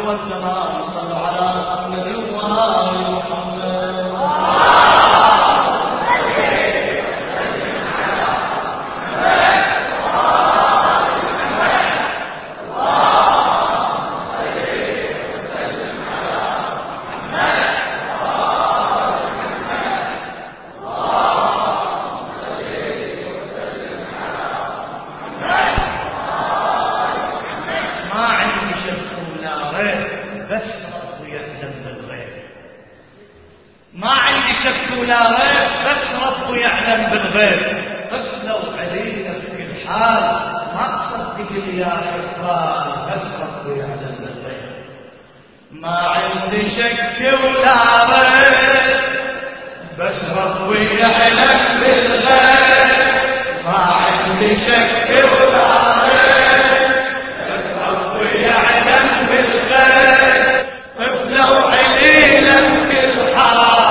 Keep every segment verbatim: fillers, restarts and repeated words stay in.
والسلام صلوا على محمد وآل محمد. لا ريب بس ربه يعلم بالغيب. طفلوا علينا في الحال ما تصدق يا حفال بس ربه يعلم بالغيب. ما عندي شك ولا ريب بس ربه يعلم بالغيب. ما عندي شك ولا ريب بس ربه يعلم بالغيب. طفلوا علينا في الحال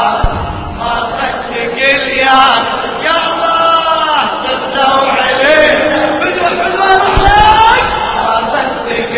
يا الله صدقوا عليه بدو حلوة رحلك ما صدق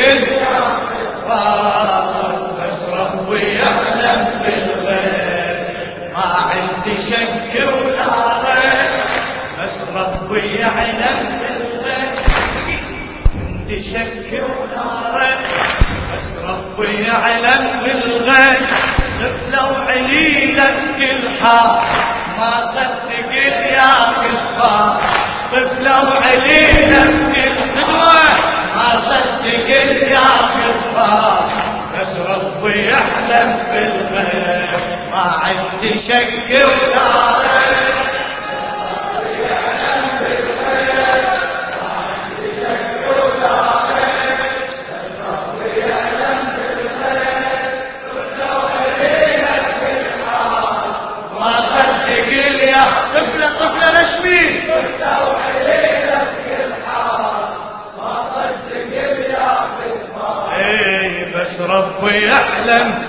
بس ربي يعلم بالغيب. ما عندي شك ولا ريب بس ربي يعلم بالغيب. عندي شك ولا ريب بس ربي يعلم بالغيب. طفلوا عليلك كل حال ما صدق يا كفار. طفلوا علينا بالخدوة ما صدق يا كفار بس ربي يعلم بالغيب. ما عندي شك ولا ريب ربي يعلم بالغيب. ما عندي شك ولا ريب بس ربي يعلم بالغيب. طفلوا علينا بالحال ما صدق يا طفلة طفلة رشمي طفلوا علينا في الحال ما صدق يا بالحال. ايه بس ربي يعلم.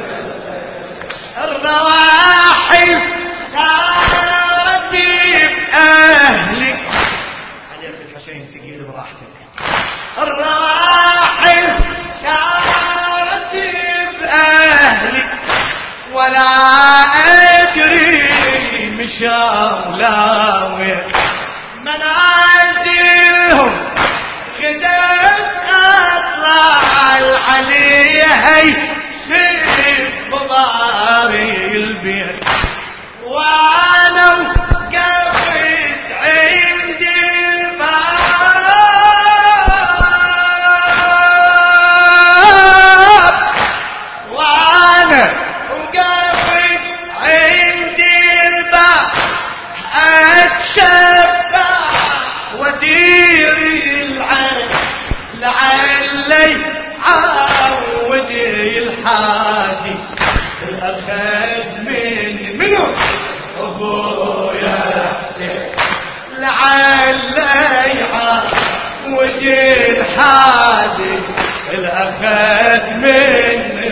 الرواحل صارت بأهلك عليك الحسين تقيل براحتك. الرواحل صارت بأهلك ولا أدري مشاولاوي منازلهم خدت أطلع عليها سيف بضاري البيت. وانا وقفت عند الباب وانا وقفت عند الباب اتشبع ودير العين لعلي عودي الحاجي الاخذ من منو ابويا حسين لعلي عودي الحاجي الاخذ من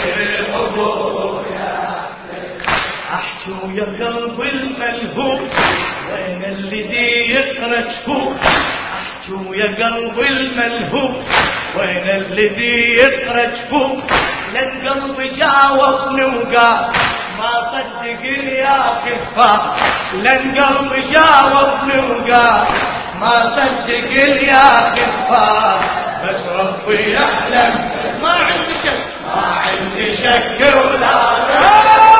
يا قلب الملهوف وين الذي يقرأ شفوف. احجو يا قلب الملهوف وين الذي يقرأ شفوف. لن قلبي جاوبني وقال ما صدق يا كفار. لن قلبي جاوبني وقال ما صدق يا كفار بس ربي يعلم. ما عندي شك ما عندي شك ولا ريب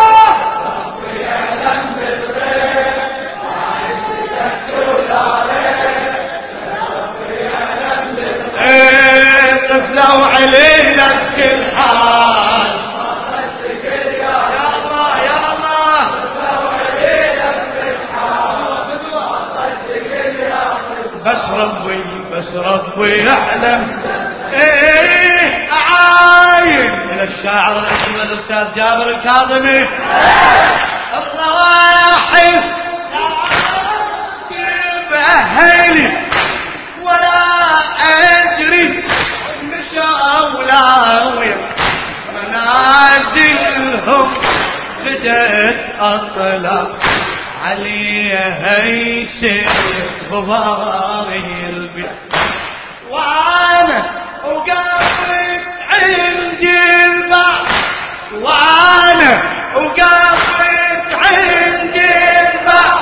طفلوا علينا كل حال ما صدق يا الله يا الله. طفلوا علينا كل حال ما صدق يا بس ربي بس ربي يعلم. ايه اعاين الى الشاعر الاسمى الاستاذ جابر الكاظمي. الرواحل باهلي ولا أدري مشاولاوي منازلهم بدت أطلع عليها يسيف ضاري البيت. وأنا وقفت عندي وانا وقفت عندي الباب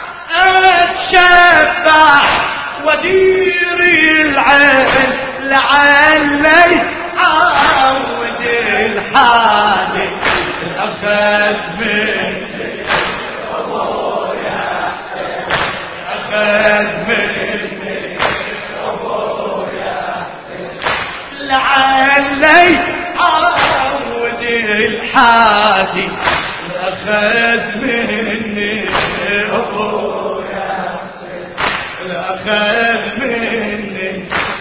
اتشبع ودير العين لعلي عود الحادي اخذ مني ابويا اخذ مني ابويا لعلي عود الحادي اخذ مني ابويا اخذ مني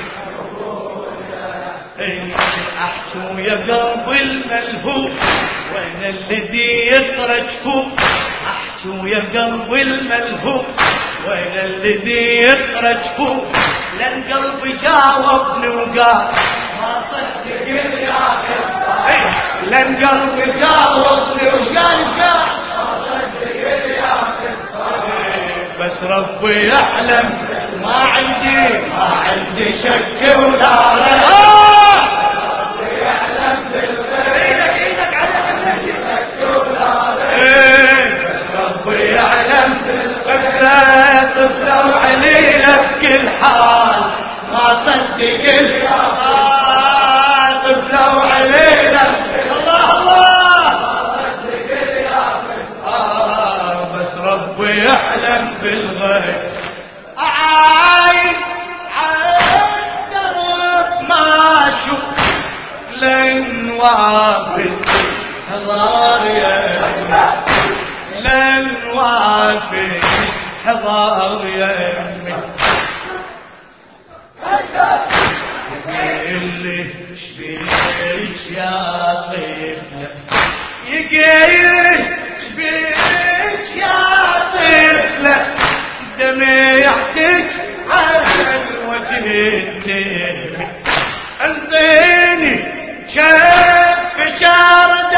احكو يا قلب الملهوف وين الذي يخرج فوق احكو يا قلب الملهوف وين الذي يخرج فوق لان قلبي جاوبني وقال ما صدق الياقظ لان قلبي جاوبني وقال ما صدق الياقظ بس ربي يعلم ما عندي ما عندي شك ولا ريب ربي يعلم بالغيب ايدك على شك ولا ريب ربي يعلم بالغيب طفلوا علينا بكل حال ما صدق الحال طفلوا علينا الله الله ما صدق الياقظ آه بس ربي يعلم بالغيب عاين عالدرب ما شوف لن وافي حضار يمي لن وافي حضار يمي اللي شبيش يا طفلة يقيل شبيش يا طفلة دميعتك على الوجه النيمي انطيني شف جرد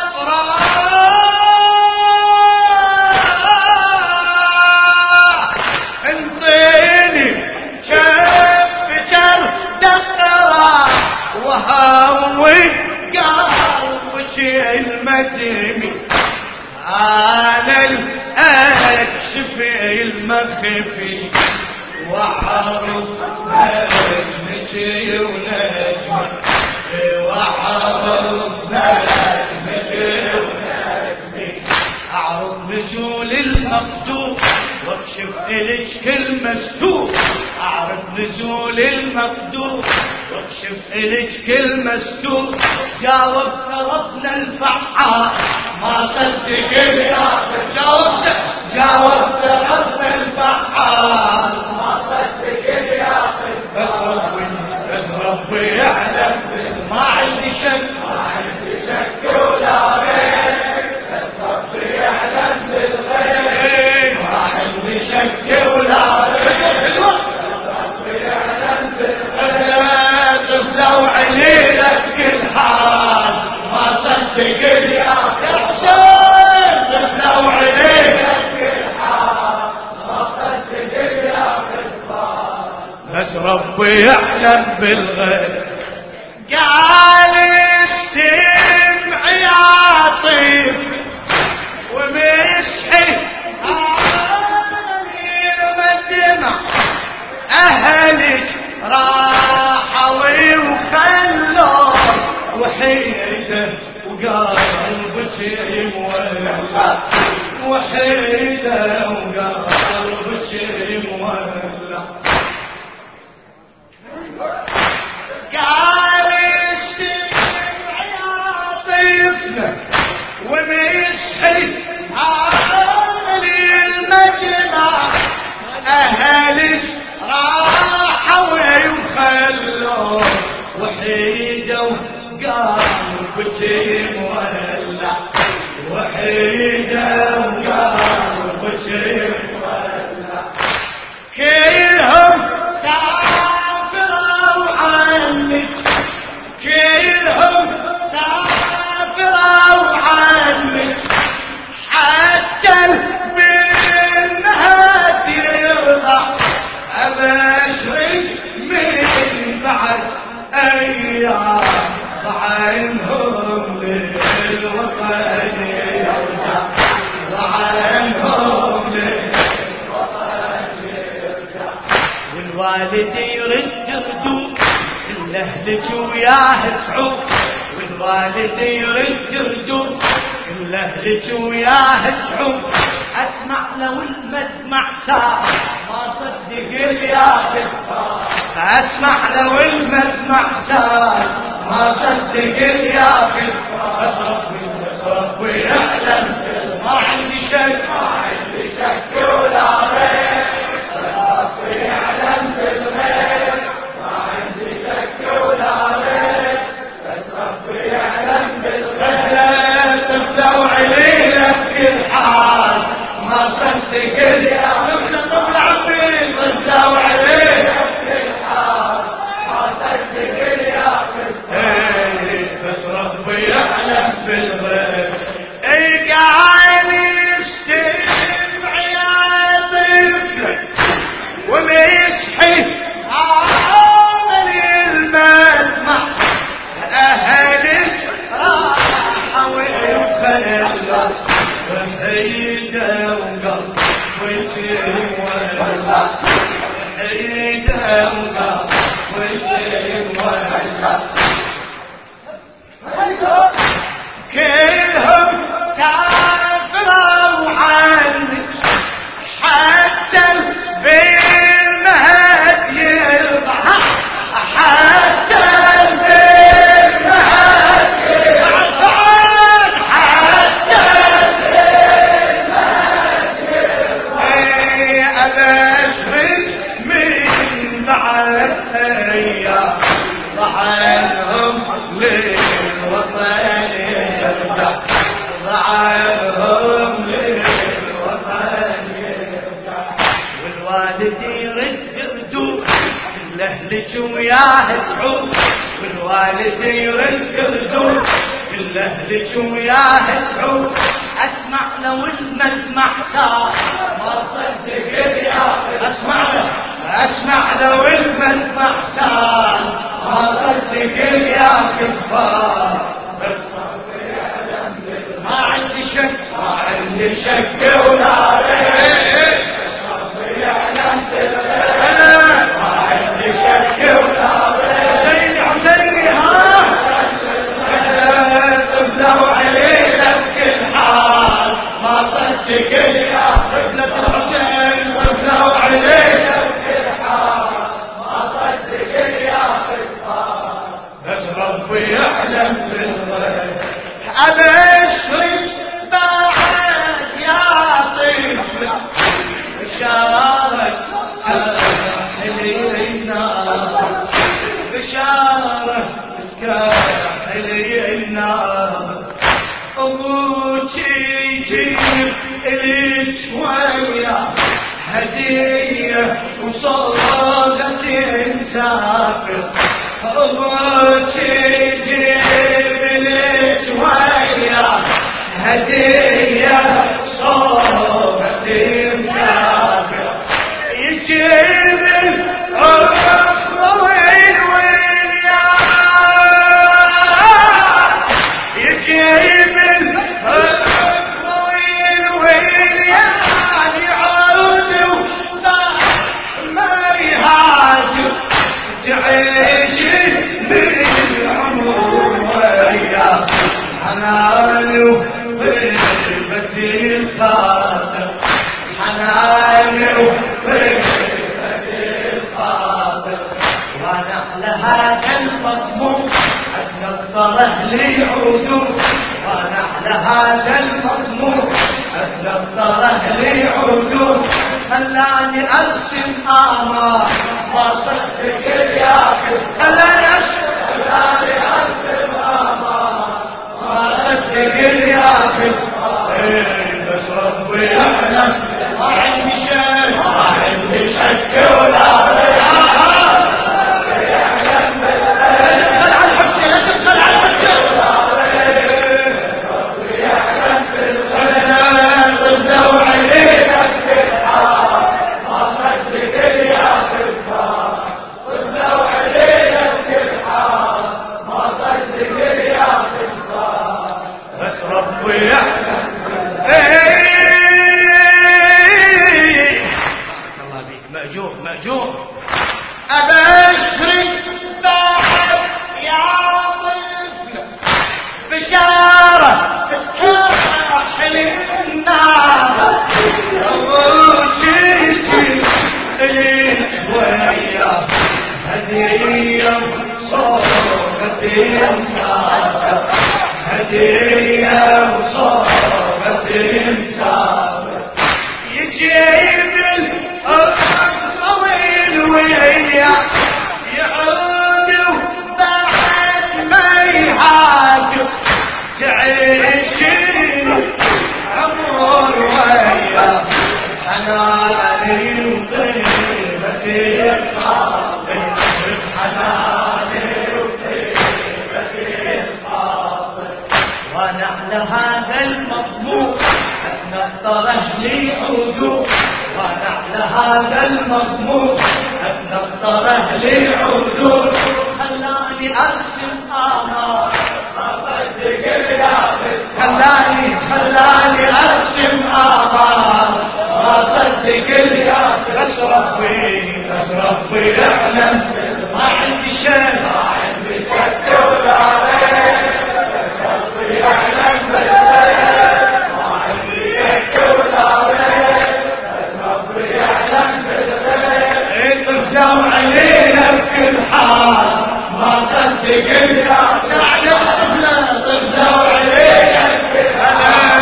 افراح انطيني شف جرد افراح وهوي قلبك المدمي انا اكشف المخفي وحرف نجمي ونجمي وحرف نجمي ونجمي اعرف نزول المقدور واكشف الك كل مستور اعرف نزول المقدور واكشف الك كل مستور جاوبت ربنا الفعال ما صدق الياقظ جاوبت جاوبت ربنا الفعال ما صدق الياقظ بس ربي بس ربي يعلم ما عندي شك ما عندي شك ولا ريب بس ربي يعلم بالغيب ما عندي شك ولا ريب ربي يعلم بالغيب طفلوا علينا بكل حال ما صدق الياقظ طفلوا علينا بكل حال ما صدق الياقظ بس ربي يعلم بالغيب قال استمع يا طيف ومسحي المدمع اهلك راحوا وخلوا وحيده وقلبك مولع وحيده وقلبك مولع قال استمع يا طيفنا ومسحي اهل المجمع اهلك راحوا وخلوا وحيده وقلبك مولع وحيده وقلبك مولع كلهم سافروا عنك كلهم سافروا عنك حتى منها ترضع أبشرك من بعد أيام عنهم لله والوالد يرد ردود كل اهلك وياه تعود والوالد يرد ردود كل اهلك وياه تعود اسمع لو المسمع صار ما صدق يا كفار اسمع لو المسمع صار ما صدق يا كفار اصرف اصرف ويعلم ما عندي شك ما عندي شك ولا ريب اصرف ويعلم بالغيب ما عندي شك ولا ريب اصرف ويعلم بالغيب تبدأ علينا بكل حال ما صدق يا طفل طفل عمي تبدأ علينا بكل حال ما صدق يا طفل بس ربي يعلم بالغيب اي قاعد يستمع يا طفل وما يصحي عامل المسمع اهلك راحوا وخلوا وحيده وقلب ويصير ولا وحيده وقلب ويصير ولا كلهم تعفروا عني حتى بالمهد يرضع حتى بالمهد يرضع حتى بالمهد يرضع أبشر من بعد أيام ضعنهم للوطن يرجع ضعنهم للوطن يرجع والوالد يرد ردود كل اهلك وياه تعود والوالد يرد ردود كل اهلك وياه تعود اسمع لو المسمع صار ما صدق يا اسمع اسمع لو المسمع صار ما صدق يا كفار ما عندي شك ما عندي شك ولا ريب ربي يعلم بالغيب ما عندي شك ولا ريب حسيني حسيني ها تبدأوا علينا بكل حال ما صدق يا ابنة الحسين تبدأوا علينا بكل حال ما صدق يا كفار بس ربي يعلم بالغيب أبشرك بعد يا طفل بشارة كاحلينا بشارة كاحلينا أبوك يجيب إلي شوية هدية وصلاة مسافر أبوك يجيب إلي شوية هدية صوبة مسافر يجيب الأخر وين ويا يجيب الأخر وين ويا يعود ما يهاجر تعيش بالعمر ويا حنان وفرقة الخاطر حنان وفرقة الخاطر وانا على هذا المضمون اتنطره لعودو وانا على هذا المضمون اتنطره لعودو خلاني ارسم امار ما صدق يا خلاني ارسم خلاني ارسم امار ما صدق يا بس ربي يعلم ما عندي شك ما عندي شك ولا ريب يعلم بالغيب على الحسين تدخل على الحسين ربي يعلم بالغيب تبدأوا علينا بكل حال ما صدق يا كفار تبدأوا علينا بكل حال ما صدق يا كفار بس ربي يعلم مأجور مأجور أبشرك بعد يا طفل بشارة تستحل النار وجيتي إليك ويا هدية صوبة مسافر هدية صوبة مسافر يجيب الطويل ويا يعود بعد ما يهاجر تعيشين عمر ويا حناني وطيبتي الخاطر حناني وطيبتي الخاطر ونحن هذا المضمون نطره لي عدو ونحن هذا المضمون نطره لي عدو خلاني ارسم آمال خلاني خلاني ارسم آمال ما صدق الياس بس ربي بس ربي يعلم ما عندي شيء ما عندي شك ولا عليك بس ربي يعلم بس ما عندي شك ولا عليك بس ربي يعلم بالغيب اطلعوا علينا بكل حال ما صدق الياس يعلم اطلعوا علينا بكل حال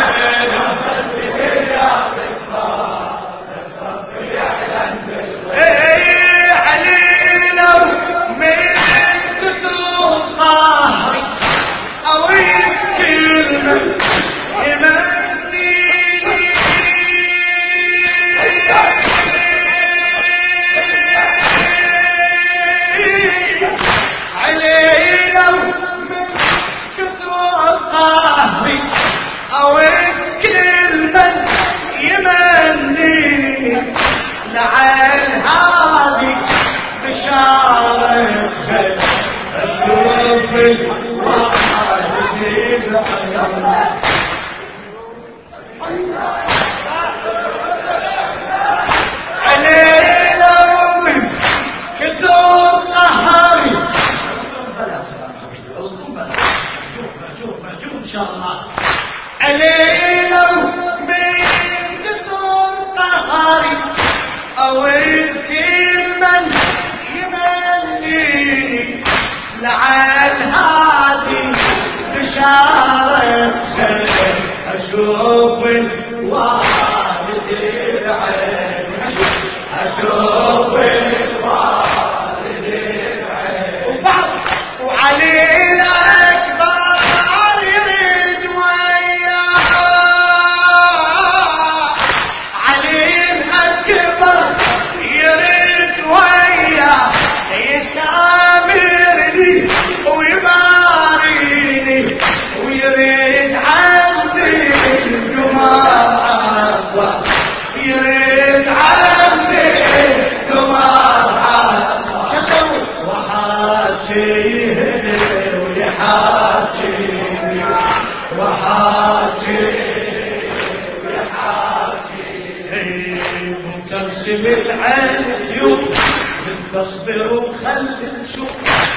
تصبر وخلي نشوف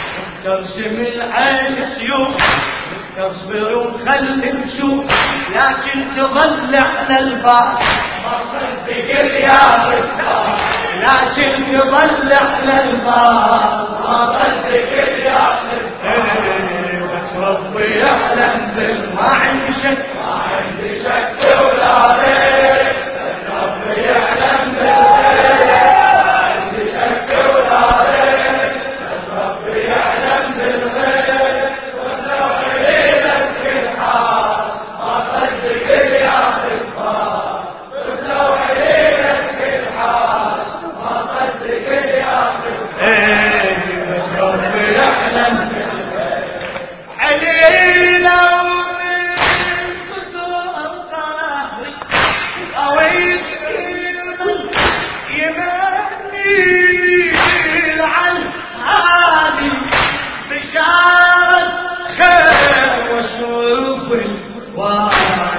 ترسم العين سيوف تصبر وخلي نشوف لكن تظل على الباب ما صدق الياس لكن تظل على الباب ما صدق الياس بس ربي يعلم ما عندي شك ما عندي شك ولا عليك بس ربي يعلم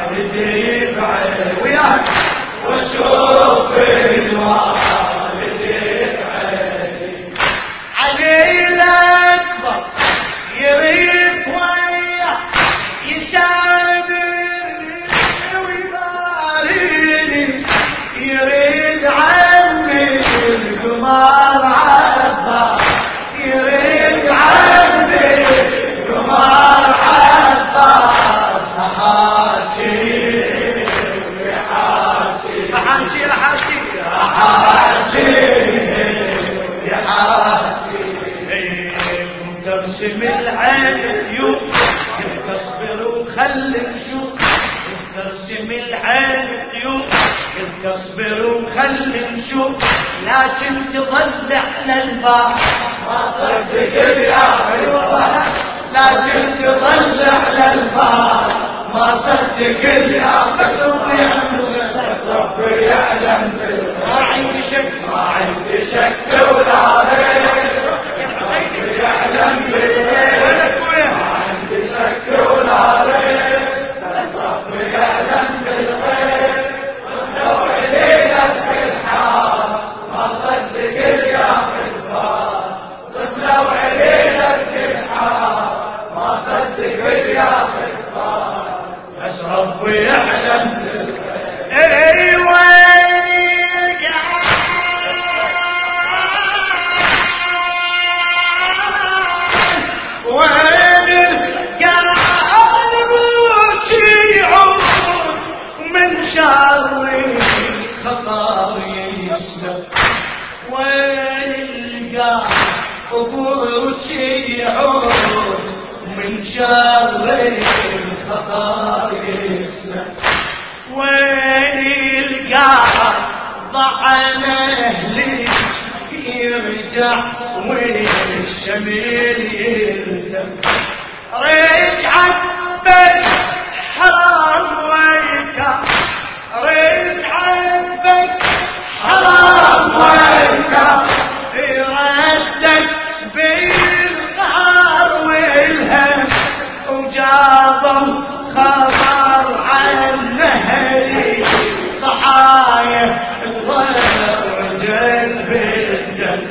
وشوف الوالد العين عيوب قلت اصبر وخلي نشوف ترسم العين عيوب قلت اصبر وخلي نشوف لكن تظل على الباب ما صدق يا ايوه لكن تظل على الباب ما صدق يا ربي ربي يعلم ما عندي شك ما عندي شك ولا ريب ربي يعلم بالغيب ما عندي شك ولا ريب ربي يعلم بالغيب لو علينا في الحال ما صدق يا خلفان لو علينا في الحال ما صدق يا خلفان بس ربي يعلم ايوه شر خطر يسلم وين القى قبوت يعود من شر خطر يسلم وين القى ضعن اهلي يرجع والشميل يلتم رجعت بس حرام ويكا رجعت بس حرام ويكا ردك بالقهر والهم وجابوا خبر عن نهري ضحايا ورجت بالدم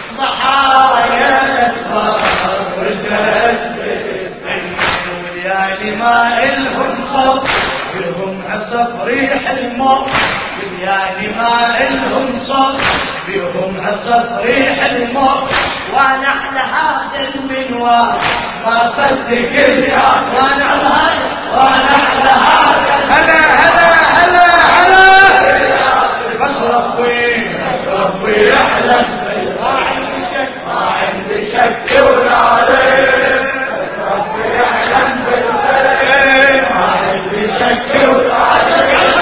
ضحايا ورجت بالدم وليالي ما إلهم صوت بهم عصف ريح الموت يعني ما إلهم صوت بهم عصف ريح الموت وانا على هذا المنوال ما صدق اليوم وانا على هذا وانا على هذا هلا هلا هلا هلا بس ربي ربي يعلم ما عندي شك ما عندي شك ولا ريب ربي يعلم بالغيب ما عندي شك ولا ريب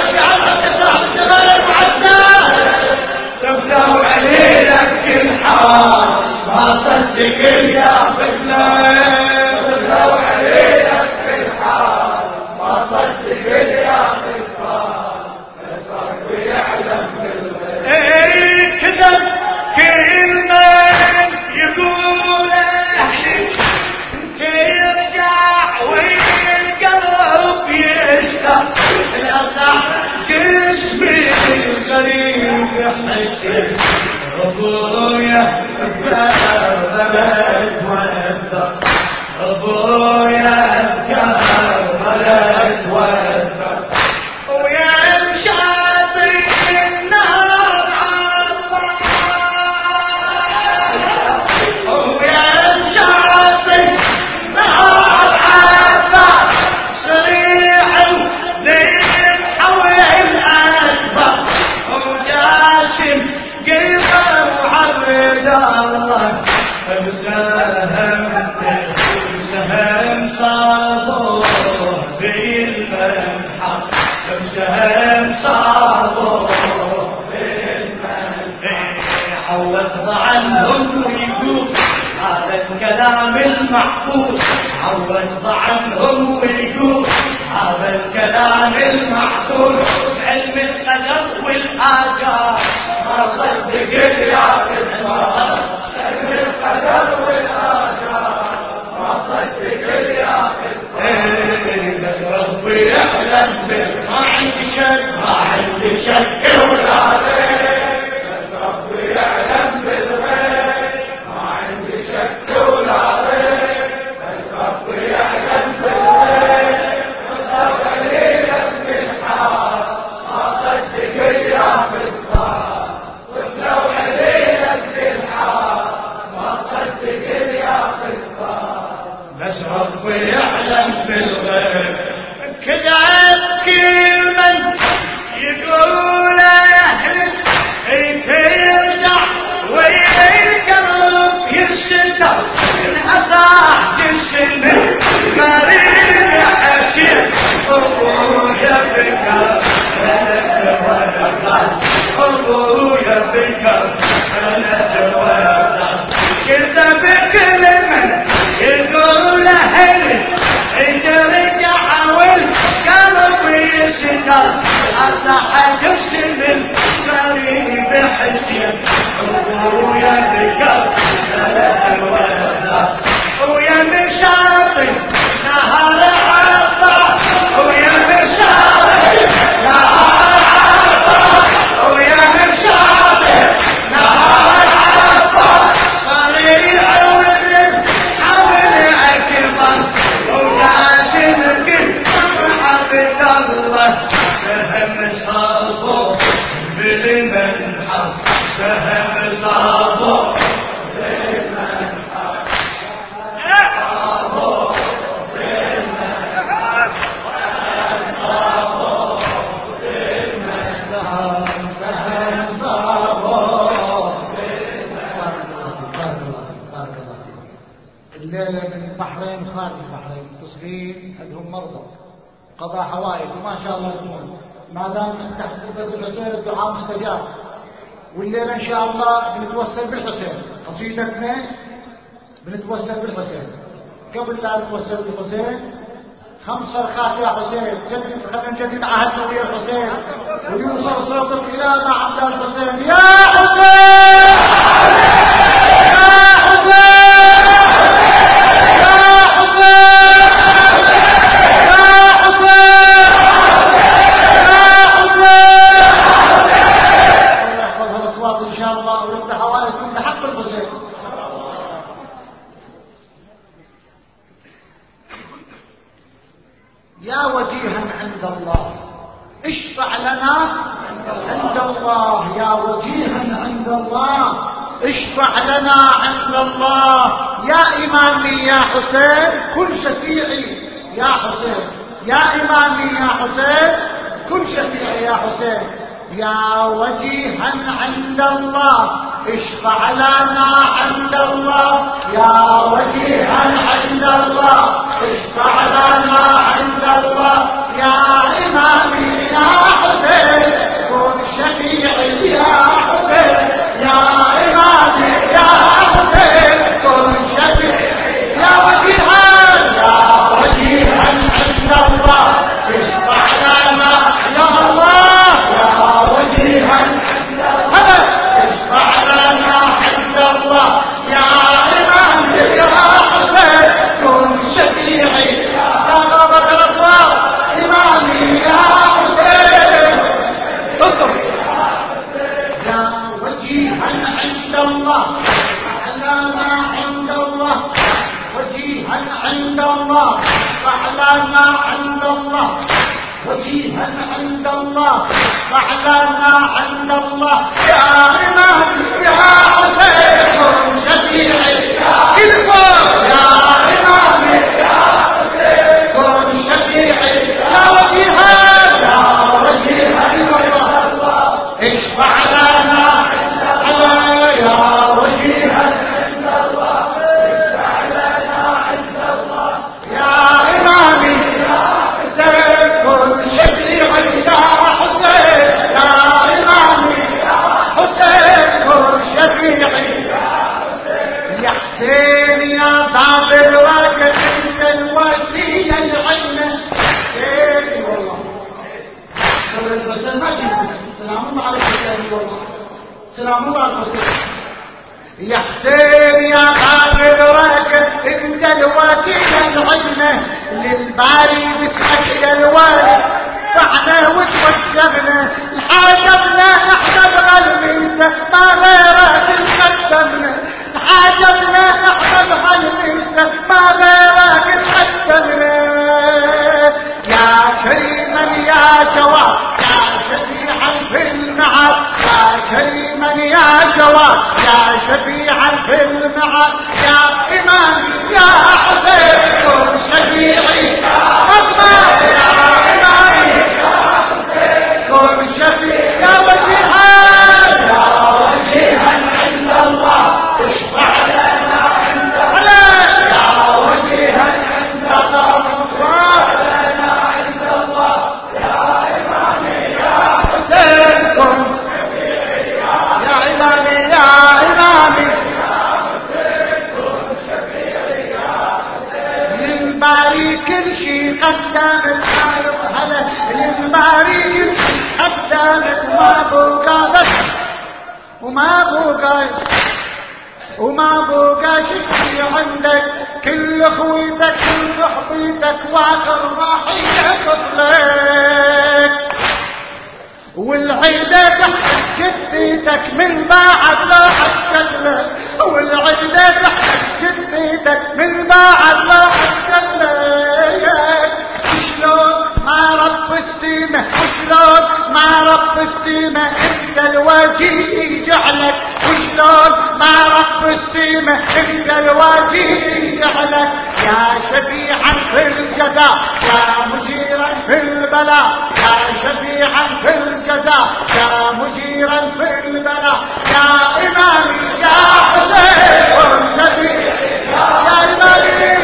تبدأ علينا كل حال ما صدق يا بالله تبدأ علينا كل حال ما صدق يا بالله ربي يعلم بالغيب ايه كذب كل من يقول انت يرجع والقلب يشتاق الاصح جسمي الغريب يحسن ابويا بكربلت وانت ابويا بكربلت وانت ويا مشاطر النهار عطر ويا مشاطر النهار عطر صريح وليل حول الأكبر وجاسم قلبه وعبد الله مساهم مساهم صابوه بالمنحة مساهم صابوه بالمنحة عوض عنهم ويقول هذا الكلام المحفوظ عوض عنهم ويقول هذا الكلام المحفوظ علم القدر والآجال ما صدق يا خلفان علم القدر والآجال ما صدق يا خلفان بس ربي يعلم ما عندي شك ما عندي شك ولا ريب بس ربي يعلم بالغيب ما عندي شك ولا ريب بس ربي يعلم بالغيب لو علينا في الحال ما صدق يا خلفان لو علينا صح جسم الغريب حسين ويا ذكر الولد ويا مشاطي نهار عطا ويا مشاطي نهار عطا ويا مشاطي نهار عطا صغير ولد حول أكبر وقاسم كل عبد الله سهم صابو بالمنحر سهم صابو الليلة من البحرين خارج البحرين تصغير عندهم مرضى قضاء حوائج وما شاء الله يكون ما دام تحت قبة الحسين الدعاء مستجاب. والليلة إن شاء الله بنتوسل بالحسين قصيدتنا بنتوسل بالحسين. قبل لا نتوسل بالحسين خمس صرخات يا حسين جدد خلينا نجدد عهدنا ويا الحسين ويوصل صوتك إلى ما عبد الحسين. يا حسين يا حسين يا وجيها عند الله اشفع لنا عند الله. يا وجيها عند الله اشفع لنا عند الله. يا إمامي يا حسين كن شفيعي يا حسين. يا إمامي يا حسين كن شفيعي يا حسين. يا وجيها عند الله اشفع لنا عند الله. يا وجيها عند الله اشفع لنا عند الله. يا إمامي يا حسين كن شفيعي يا حسين. يا إمامي يا حسين كن شفيعي. يا وجيها يا وجيها عند الله اشفع لنا يا الله. يا وجيها هذا اشفع لنا عند الله. يا إمامي يا حسين كن شفيعي. يا غابة الأصوات إمامي يا حسين اطلب. يا وجيها عند الله فعلنا عند الله. وجيها عند الله فعلنا عند الله. وجيها عند الله فعلنا عند الله. يا إمامي يا حسين كن شفيعي. يا إمامي يا حسين كن شفيعي. يا وجيها يا وجيها الله اشفع لنا يا وجيها عند الله. اشفع لنا عند الله. يا إمامي يا حسين كن شفيعي. يا حسين يا إمامي يا حسين كن شفيعي. يا حسين يا باب الوقت انت الوسيله العلم. حسين والله قبل الحسين ما جيت. سلام الله على الحسين والله سلام الله على الحسين. يا حسين يا باب الوقت انت الوسيله العلم. للباري باسمك يا الوالد فعنا وتوسمنا. حاجبنا احنا بغلميته ما غيرك تقدمنا. حاجبنا احنا بغلميته ما غيرك تقدمنا. يا كريما يا جواد يا شفيعا في المعاد. يا كريما يا جواد يا شفيعا في المعاد. يا إمامي يا حسين كن شفيعي. الله يا إمامي يا حسين كن شفيعي. يا وجيها يا وجيها عند الله اشفع لنا عند الله. يا وجيها عند الله اشفع لنا عند الله. يا إمامي يا حسين كن شفيعي. يا إمامي يا إمامي للباري كل شي قدام الحالة. هلا للباري كل شي قدام عشانك وما بقى وما بقى وما بقى شكي عندك كل خويتك كل حبيتك واخر راحي طفلك والعيدة تحت جدتك من بعد راحت شكلك والعيدة تحت جدتك من بعد راحت شكلك شلون ما رب السيمة وشلون ما رب السيمة انت الوجيه جعلك وشلون ما رب السيمة انت الوجيه جعلك يا شفيعا في الجزاء يا مجيرا في البلاء يا شفيعا في الجزاء يا مجيرا في البلاء يا إمامي يا حسين شفيع يا إمامي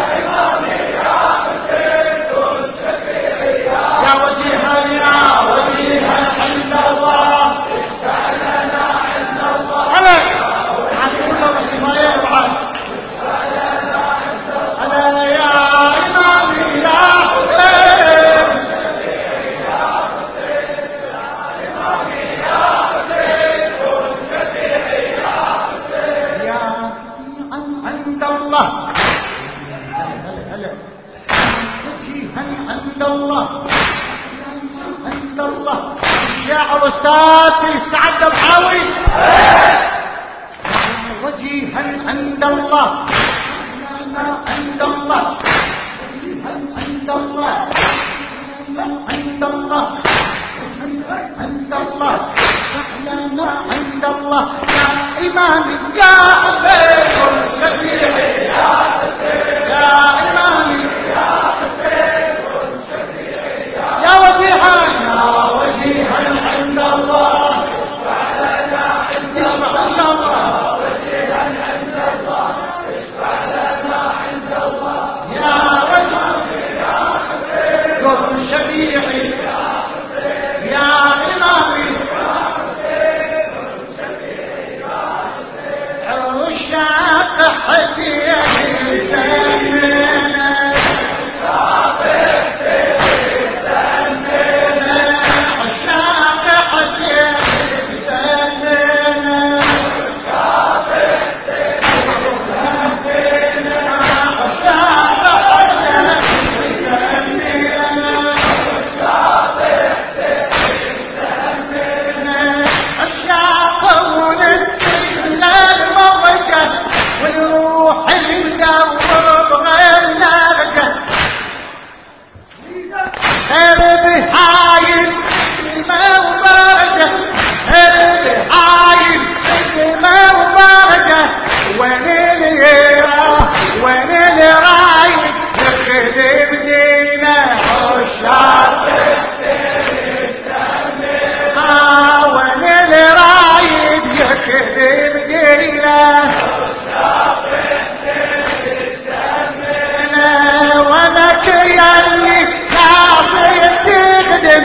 يا وجيها يا وجيها عند الله استعلنا عند الله عليك حسبك الله ما يفعل ألا يا إمامي يا حسين يا عند الله وجيها عند الله عند الله الشاعر استاذ يستعد بحاوي وجيها عند الله عند الله عند الله عند الله عند الله أحلانا عند الله يا إمامي يا حسين شفيعي يا حسين يا إمامي يا حسين شفيعي يا وجيها يا وجيها عند الله اشفع لنا عند الله وجيها عند الله اشفع لنا عند الله يا وجيها يا حسين كن شفيعي يا حسين يا إمامي يا حسين كن شفيعي يا حسين عشاق حسين سننا عشاق حسين سننا عشاق حسين سننا عشاق حسين سننا عشاق حسين سننا عشاق حسين سننا عشاق ونسل الموجة والروح المدور غير نرجة هرب هايل الموجة هرب هايل الموجة وين اليرا وين الرايد يخدم دينا عشاق آه وين الرايد يخدم دينا وذاك يلي ناصر تخدم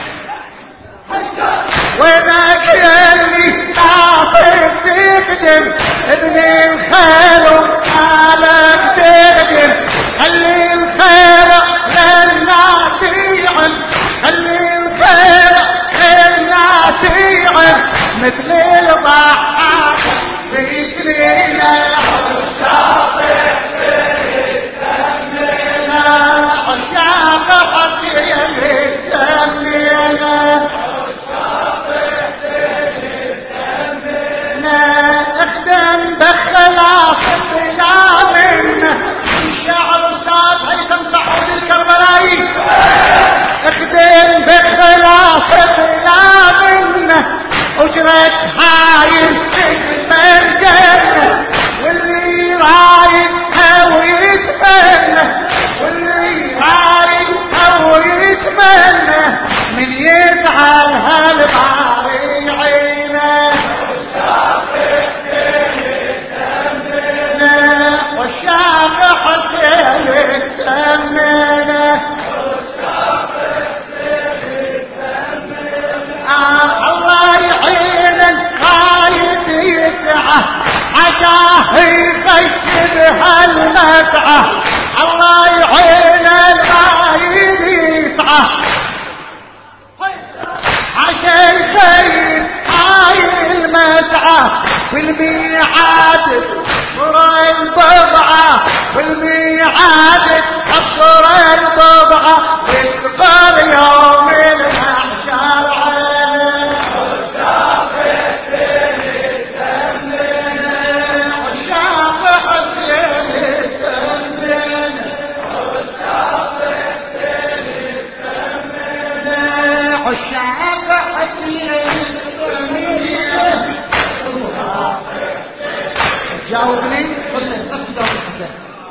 وذاك يلي ناصر تخدم ابن الخير على تخدم خلي الخير للناس يعم خلي الخير للناس يعم مثل الضحاك في سنينه عشاق عشاق حسين سمينا اخدم بخلاص بلا منا الشعر استاذ هيثم سعود الكربلائي اخدم بخلاص بلا منا اجرت هاي المرجل واللي رايدها ويتمنى واللي رايدها ويتمنى من يزعل هالباري عينه والشاق حسين تمنى آه الله يعين الخايف يسعى عشاه يخيب هالمسعى الله يعين الخايف يسعى تسعة بالميعاد تذكر البضعة بالميعاد تذكر البضعة تذكر يوم المحشر جاوبني حسين بس جاوب حسين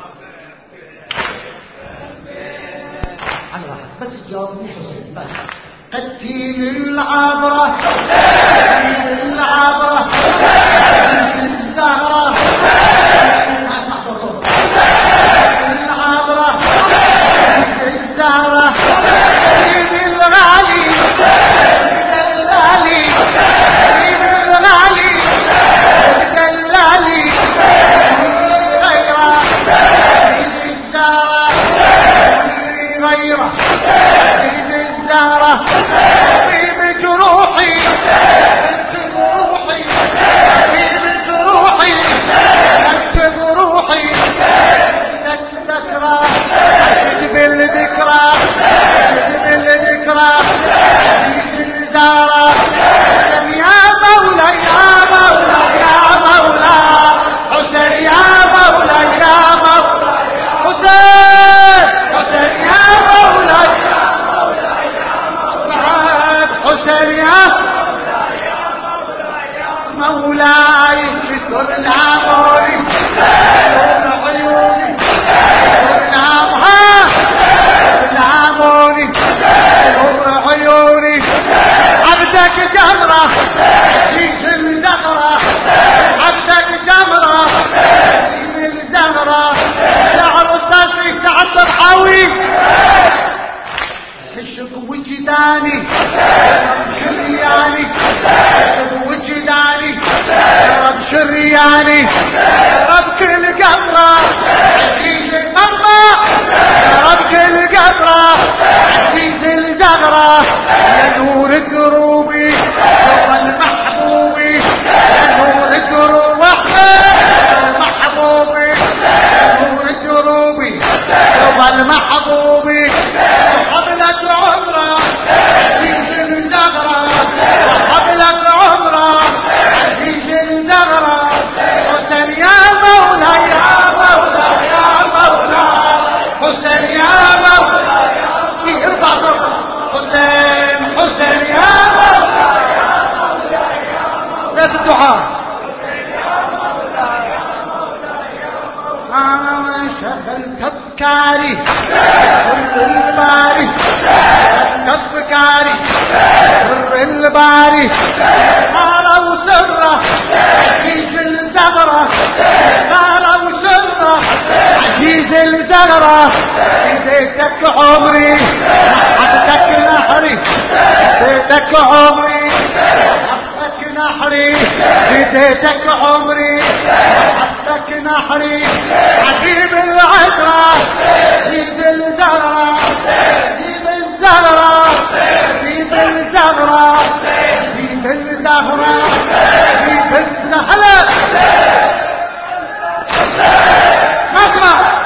على راحتك بس جاوبني حسين بس قتيل العبرة قتيل العبرة الزهرة اسمع صوت العبرة الزهرة الغالي الغالي الغالي الدلالي غيره الزهرة غيره الزهرة طبيب جروحي جروحي طبيب جروحي انت جروحي ذكرى اجب الذكرى اجب الذكرى الزهرة يا مولا يا مولا يا مولا حسين يا مولا يا مولا حسين حسين يا مولا يا مولا حسين يا مولاي بكل العمر نور عيوني نعمها العمر نور عيوني عبدك جمرة جيت الزهرة عبدك جمرة جيت الزهرة شعر الصدر سعد الحاوي الشق وجداني شرياني الشق وجداني رب شرياني رب كل قطرة عزيز المرة رب كل قطرة عزيز الزهرة يا نور دروبي يوم المحبوبي يا نور دروبي المحبوبي يا نور دروبي يوم المحبوبي وحبلك عمره عزيز الزهرة وحبلك عمره عزيز الزهرة حسين يا مولا يا مولا يا مولا حسين يا مولا ارفع صوتك حسين حسين يا مولا يا مولا يا مولا لا الدعاء شغل تفكاري سر الباري تفكاري سر الباري قالوا سره عزيز الزهرة قالوا سره عزيز الزهرة اديتك عمري حطك نحري اديتك عمري حطك نحري اديتك عمري حطك نحري عجيب العشرة عزيز الزهرة عزيز الزهرة عزيز الزهرة عزيز الزهرة عزيز الزهرة اسمع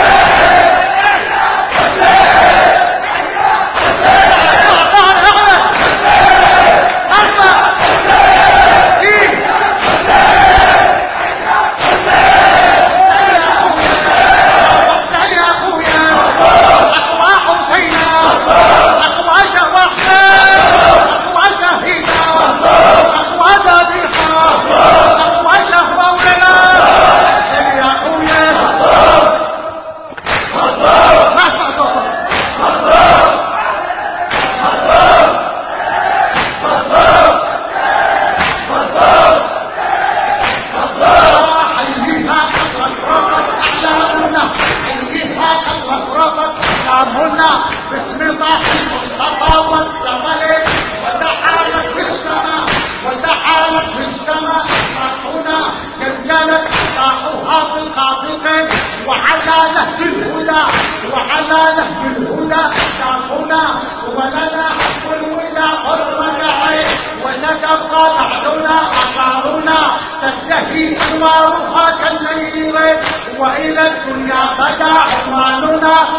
وعلى نهج الهدى وعلى نهج الهدى شرفنا ولنا حق الوداع حرمة عين وستبقى بعدنا أثار أموالنا تزدهي أنوارها كالليل وإلى الدنيا بدا عنواننا